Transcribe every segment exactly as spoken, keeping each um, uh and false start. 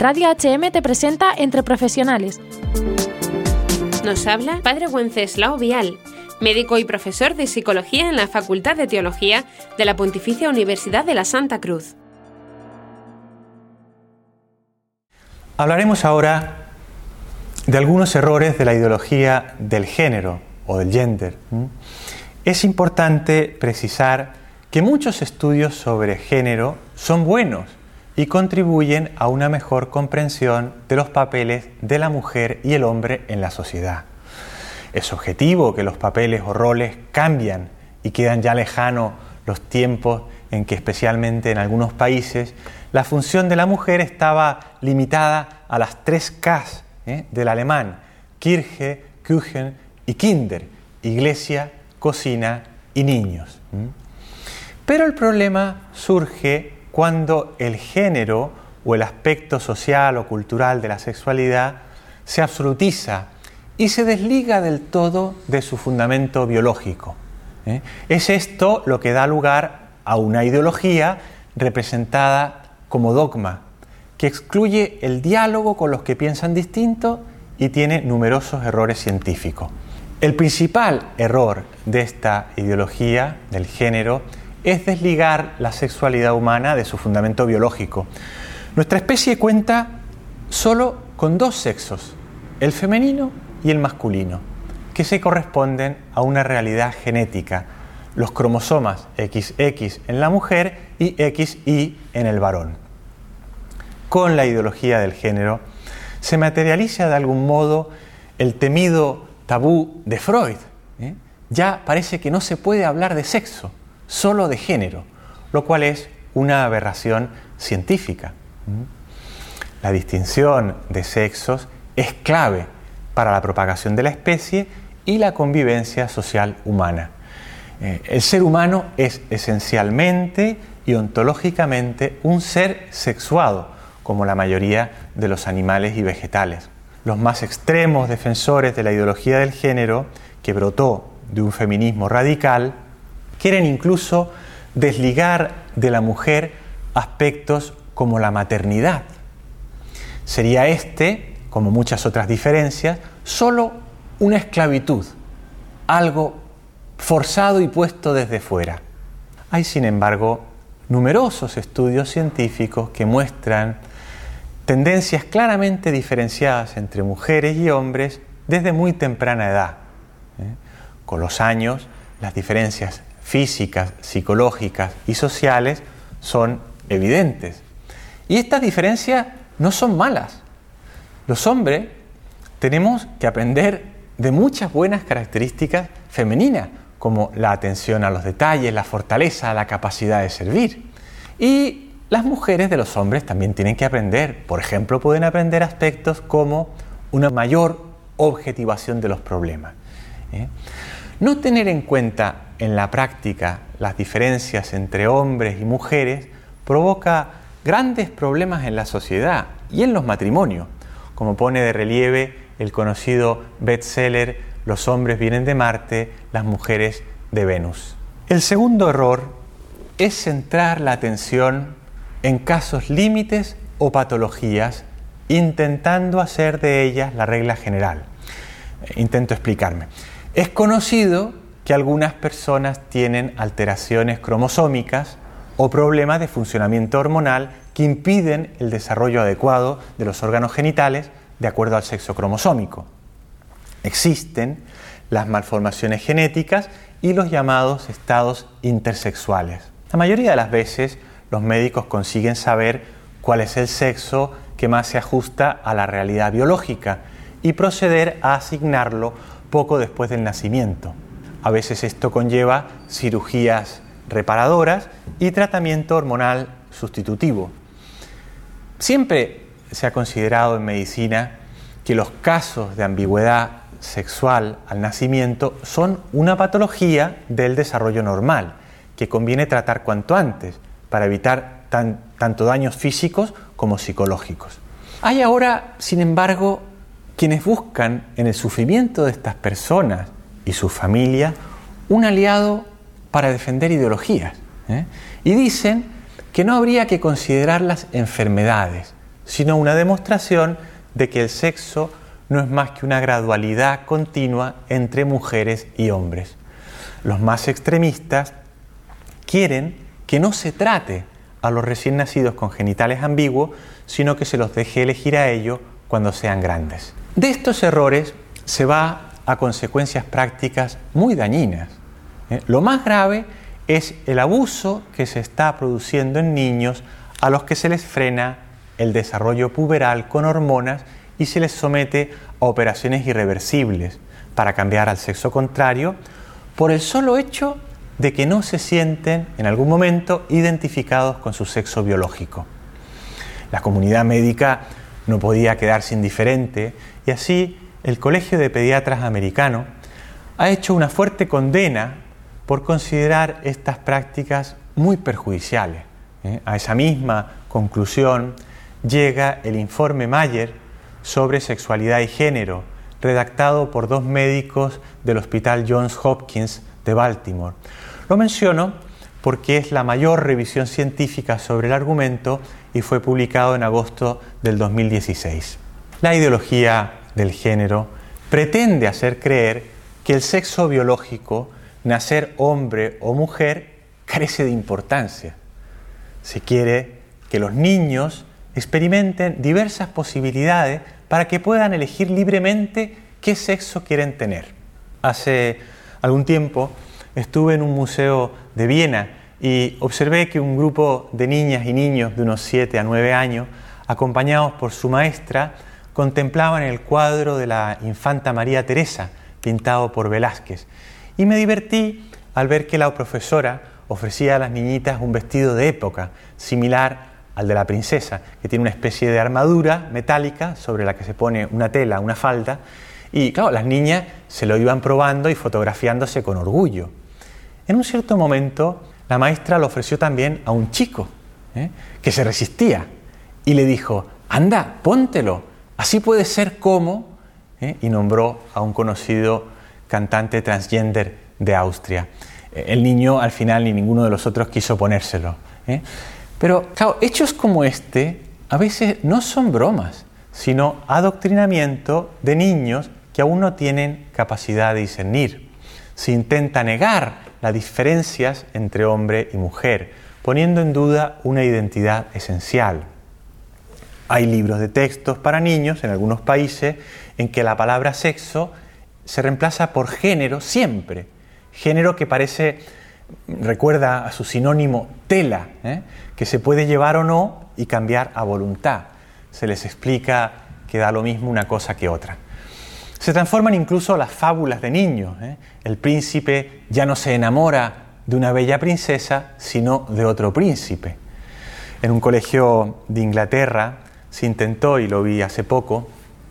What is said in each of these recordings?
Radio H M te presenta Entre Profesionales. Nos habla Padre Wenceslao Vial, médico y profesor de Psicología en la Facultad de Teología de la Pontificia Universidad de la Santa Cruz. Hablaremos ahora de algunos errores de la ideología del género o del gender. Es importante precisar que muchos estudios sobre género son buenos y contribuyen a una mejor comprensión de los papeles de la mujer y el hombre en la sociedad. Es objetivo que los papeles o roles cambian y quedan ya lejanos los tiempos en que, especialmente en algunos países, la función de la mujer estaba limitada a las tres Ks ¿eh? del alemán: Kirche, Küchen y Kinder, iglesia, cocina y niños. ¿Mm? Pero el problema surge cuando el género o el aspecto social o cultural de la sexualidad se absolutiza y se desliga del todo de su fundamento biológico. ¿eh? Es esto lo que da lugar a una ideología representada como dogma, que excluye el diálogo con los que piensan distinto y tiene numerosos errores científicos. El principal error de esta ideología del género es desligar la sexualidad humana de su fundamento biológico. Nuestra especie cuenta solo con dos sexos, el femenino y el masculino, que se corresponden a una realidad genética, los cromosomas equis equis en la mujer y equis y en el varón. Con la ideología del género se materializa de algún modo el temido tabú de Freud. ¿eh? Ya parece que no se puede hablar de sexo, solo de género, lo cual es una aberración científica. La distinción de sexos es clave para la propagación de la especie y la convivencia social humana. El ser humano es esencialmente y ontológicamente un ser sexuado, como la mayoría de los animales y vegetales. Los más extremos defensores de la ideología del género, que brotó de un feminismo radical, quieren incluso desligar de la mujer aspectos como la maternidad. Sería este, como muchas otras diferencias, solo una esclavitud, algo forzado y puesto desde fuera. Hay, sin embargo, numerosos estudios científicos que muestran tendencias claramente diferenciadas entre mujeres y hombres desde muy temprana edad. ¿eh? Con los años, las diferencias físicas, psicológicas y sociales son evidentes. Y estas diferencias no son malas. Los hombres tenemos que aprender de muchas buenas características femeninas, como la atención a los detalles, la fortaleza, la capacidad de servir. Y las mujeres de los hombres también tienen que aprender. Por ejemplo, pueden aprender aspectos como una mayor objetivación de los problemas. ¿eh? No tener en cuenta en la práctica las diferencias entre hombres y mujeres provoca grandes problemas en la sociedad y en los matrimonios, como pone de relieve el conocido bestseller Los hombres vienen de Marte, las mujeres de Venus. El segundo error es centrar la atención en casos límites o patologías, intentando hacer de ellas la regla general. Intento explicarme. Es conocido que algunas personas tienen alteraciones cromosómicas o problemas de funcionamiento hormonal que impiden el desarrollo adecuado de los órganos genitales de acuerdo al sexo cromosómico. Existen las malformaciones genéticas y los llamados estados intersexuales. La mayoría de las veces los médicos consiguen saber cuál es el sexo que más se ajusta a la realidad biológica y proceder a asignarlo poco después del nacimiento. A veces esto conlleva cirugías reparadoras y tratamiento hormonal sustitutivo. Siempre se ha considerado en medicina que los casos de ambigüedad sexual al nacimiento son una patología del desarrollo normal, que conviene tratar cuanto antes para evitar tan, tanto daños físicos como psicológicos. Hay ahora, sin embargo, quienes buscan en el sufrimiento de estas personas y sus familias un aliado para defender ideologías, ¿eh? y dicen que no habría que considerarlas enfermedades, sino una demostración de que el sexo no es más que una gradualidad continua entre mujeres y hombres. Los más extremistas quieren que no se trate a los recién nacidos con genitales ambiguos, sino que se los deje elegir a ellos cuando sean grandes. De estos errores se va a consecuencias prácticas muy dañinas. ¿Eh? Lo más grave es el abuso que se está produciendo en niños a los que se les frena el desarrollo puberal con hormonas y se les somete a operaciones irreversibles para cambiar al sexo contrario por el solo hecho de que no se sienten en algún momento identificados con su sexo biológico. La comunidad médica no podía quedarse indiferente y así el Colegio de Pediatras Americano ha hecho una fuerte condena por considerar estas prácticas muy perjudiciales. ¿Eh? A esa misma conclusión llega el informe Mayer sobre sexualidad y género, redactado por dos médicos del Hospital Johns Hopkins de Baltimore. Lo menciono porque es la mayor revisión científica sobre el argumento y fue publicado en agosto del dos mil dieciséis. La ideología del género pretende hacer creer que el sexo biológico, nacer hombre o mujer, carece de importancia. Se quiere que los niños experimenten diversas posibilidades para que puedan elegir libremente qué sexo quieren tener. Hace algún tiempo estuve en un museo de Viena y observé que un grupo de niñas y niños de unos siete a nueve años, acompañados por su maestra, contemplaban el cuadro de la infanta María Teresa, pintado por Velázquez. Y me divertí al ver que la profesora ofrecía a las niñitas un vestido de época, similar al de la princesa, que tiene una especie de armadura metálica sobre la que se pone una tela, una falda, y claro, las niñas se lo iban probando y fotografiándose con orgullo. En un cierto momento, la maestra lo ofreció también a un chico, ¿eh? que se resistía, y le dijo, anda, póntelo, así puede ser como, ¿eh? y nombró a un conocido cantante transgender de Austria. El niño al final ni ninguno de los otros quiso ponérselo. ¿eh? Pero claro, hechos como este a veces no son bromas, sino adoctrinamiento de niños que aún no tienen capacidad de discernir. Se intenta negar las diferencias entre hombre y mujer, poniendo en duda una identidad esencial. Hay libros de textos para niños en algunos países en que la palabra sexo se reemplaza por género siempre. Género que parece, recuerda a su sinónimo tela, ¿eh? que se puede llevar o no y cambiar a voluntad. Se les explica que da lo mismo una cosa que otra. Se transforman incluso las fábulas de niños. ¿eh? El príncipe ya no se enamora de una bella princesa, sino de otro príncipe. En un colegio de Inglaterra se intentó, y lo vi hace poco,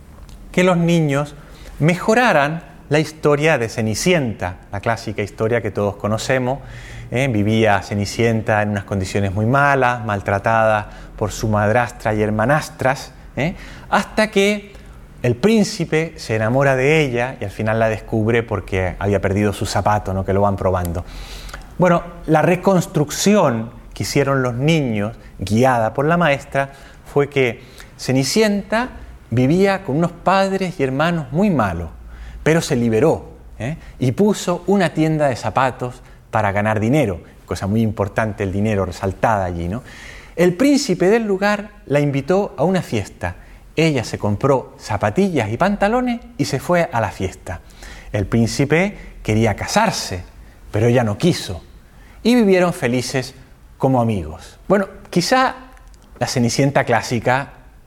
que los niños mejoraran la historia de Cenicienta, la clásica historia que todos conocemos. ¿eh? Vivía Cenicienta en unas condiciones muy malas, maltratada por su madrastra y hermanastras, ¿eh? hasta que el príncipe se enamora de ella y al final la descubre porque había perdido su zapato, ¿no? que lo van probando. Bueno, la reconstrucción que hicieron los niños, guiada por la maestra, fue que Cenicienta vivía con unos padres y hermanos muy malos, pero se liberó ¿eh? y puso una tienda de zapatos para ganar dinero, cosa muy importante el dinero, resaltada allí, ¿no? El príncipe del lugar la invitó a una fiesta. Ella se compró zapatillas y pantalones y se fue a la fiesta. El príncipe quería casarse, pero ella no quiso. Y vivieron felices como amigos. Bueno, quizá la Cenicienta clásica,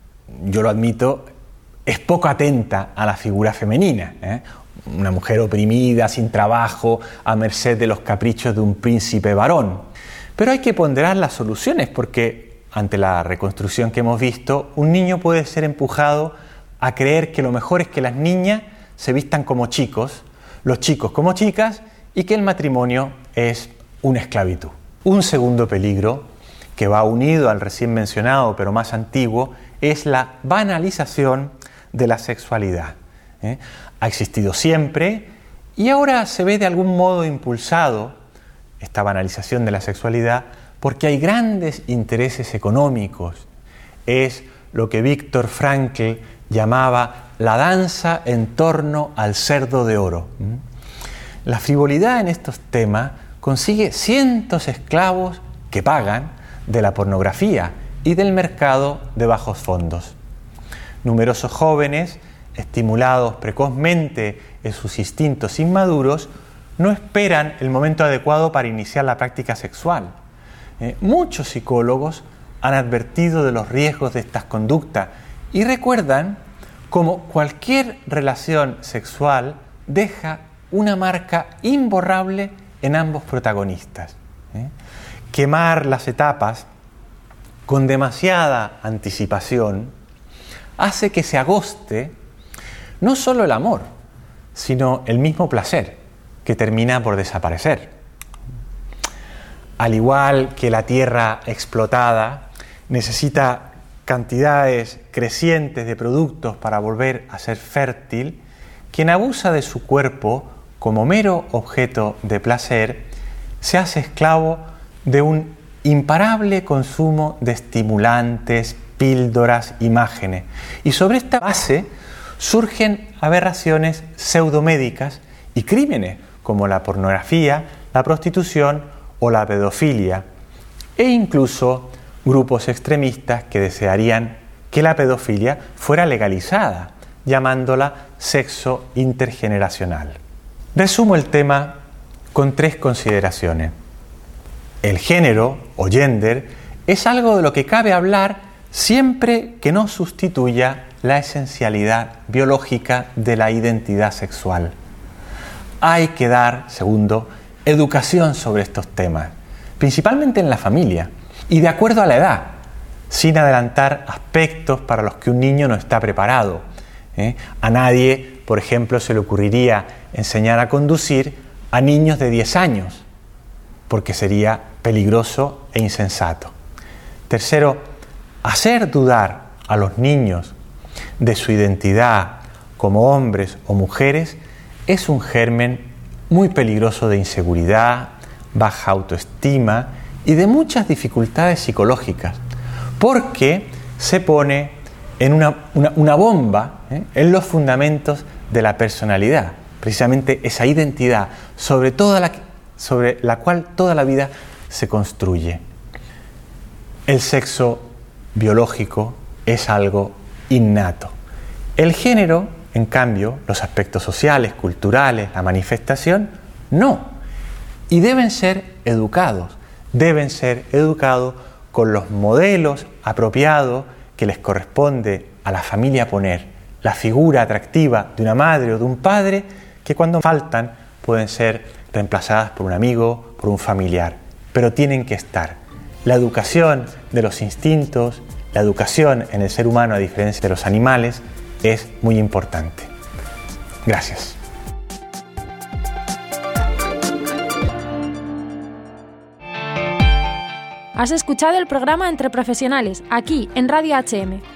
yo lo admito, es poco atenta a la figura femenina. ¿eh? Una mujer oprimida, sin trabajo, a merced de los caprichos de un príncipe varón. Pero hay que ponderar las soluciones porque ante la reconstrucción que hemos visto, un niño puede ser empujado a creer que lo mejor es que las niñas se vistan como chicos, los chicos como chicas, y que el matrimonio es una esclavitud. Un segundo peligro, que va unido al recién mencionado, pero más antiguo, es la banalización de la sexualidad. ¿eh? Ha existido siempre y ahora se ve de algún modo impulsado esta banalización de la sexualidad porque hay grandes intereses económicos. Es lo que Viktor Frankl llamaba la danza en torno al cerdo de oro. La frivolidad en estos temas consigue cientos esclavos que pagan de la pornografía y del mercado de bajos fondos. Numerosos jóvenes, estimulados precozmente en sus instintos inmaduros, no esperan el momento adecuado para iniciar la práctica sexual. Eh, muchos psicólogos han advertido de los riesgos de estas conductas y recuerdan cómo cualquier relación sexual deja una marca imborrable en ambos protagonistas. ¿eh? Quemar las etapas con demasiada anticipación hace que se agoste no solo el amor, sino el mismo placer, que termina por desaparecer. Al igual que la tierra explotada necesita cantidades crecientes de productos para volver a ser fértil, quien abusa de su cuerpo como mero objeto de placer se hace esclavo de un imparable consumo de estimulantes, píldoras, imágenes. Y sobre esta base surgen aberraciones pseudomédicas y crímenes como la pornografía, la prostitución o la pedofilia, e incluso grupos extremistas que desearían que la pedofilia fuera legalizada, llamándola sexo intergeneracional. Resumo el tema con tres consideraciones. El género o gender es algo de lo que cabe hablar siempre que no sustituya la esencialidad biológica de la identidad sexual. Hay que dar, segundo, educación sobre estos temas, principalmente en la familia y de acuerdo a la edad, sin adelantar aspectos para los que un niño no está preparado. ¿eh? A nadie, por ejemplo, se le ocurriría enseñar a conducir a niños de diez años, porque sería peligroso e insensato. Tercero, hacer dudar a los niños de su identidad como hombres o mujeres es un germen muy peligroso de inseguridad, baja autoestima y de muchas dificultades psicológicas, porque se pone en una, una, una bomba ¿eh? en los fundamentos de la personalidad, precisamente esa identidad sobre, toda la, sobre la cual toda la vida se construye. El sexo biológico es algo innato. El género, en cambio, los aspectos sociales, culturales, la manifestación, no. Y deben ser educados, deben ser educados con los modelos apropiados que les corresponde a la familia poner, la figura atractiva de una madre o de un padre que cuando faltan pueden ser reemplazadas por un amigo, por un familiar, pero tienen que estar. La educación de los instintos, la educación en el ser humano a diferencia de los animales es muy importante. Gracias. Has escuchado el programa Entre Profesionales, aquí en Radio H M.